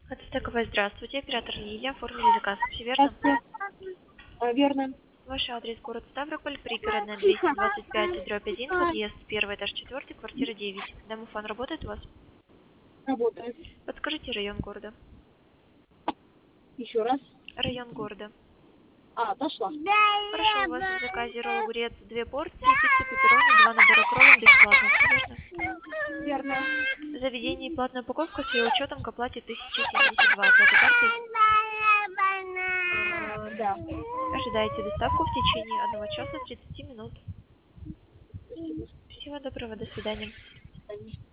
Автостыковая, здравствуйте. Оператор Лилия. Оформили заказ. Все верно? Здравствуйте. Верно. Ваш адрес город Ставрополь, пригородная 225/1, подъезд 1, этаж 4, квартира 9. Домофон работает у вас? Работает. Подскажите район города. Еще раз. Район города. Дошла. Хорошо, у вас в заказе ролл огурец 2 порции, пицца пепперони, 2 набора кроллов бесплатно. Все верно? Верно. Заведение и платная упаковка с ее учетом к оплате 1072. Оплата картой. Да. Ожидайте доставку в течение 1 часа 30 минут. Всего доброго, до свидания.